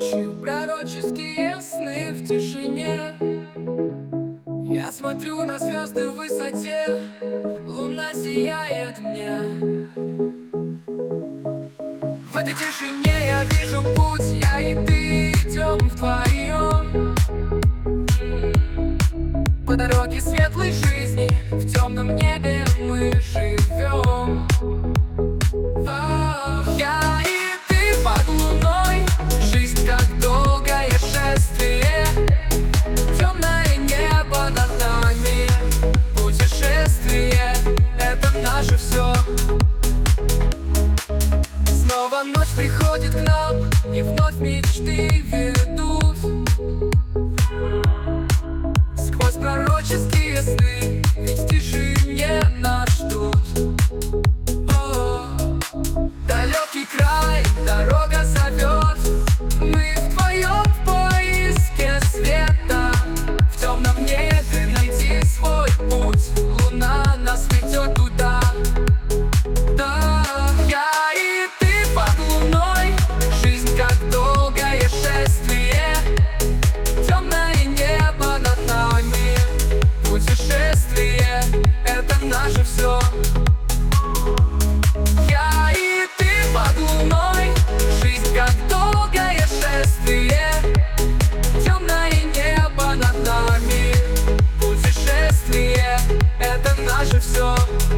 ночи, пророческие сны в тишине. Я смотрю на звезды в высоте, луна сияет мне. В этой тишине я вижу путь, я и ты идем вдвоем по дороге светлой жизни, в темном небе мы живем. Я и ты под луной, жизнь как долгое шествие. Темное небо над нами, путешествие — это наше все. Снова ночь приходит к нам, и вновь мечты ведут сквозь пророческие сны, ведь в тишине нас ждут. Далекий край, дорога зовет, мы вдвоем в поиске света. В темном небе найти свой путь, луна нас ведет туда. Да, я и ты под луной, жизнь как долгое шествие. Темное небо над нами, путешествие — это наше все. Я и ты под луной, жизнь как долгое шествие. Темное небо над нами, путешествие — это наше все.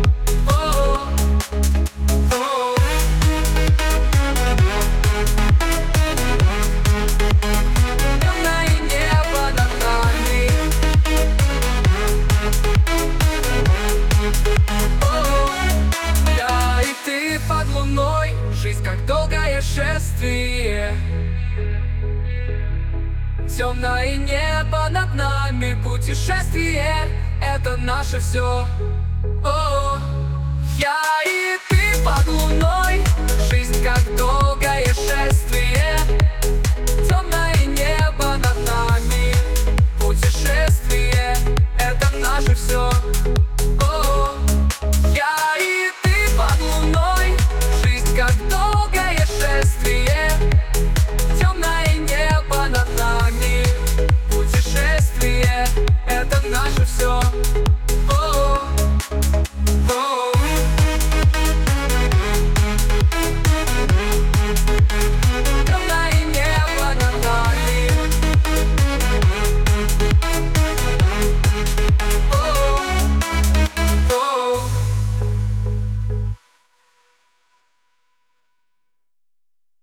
Темное небо над нами. Я и ты под луной, жизнь как долгое шествие. Темное небо над нами, путешествие — это наше все.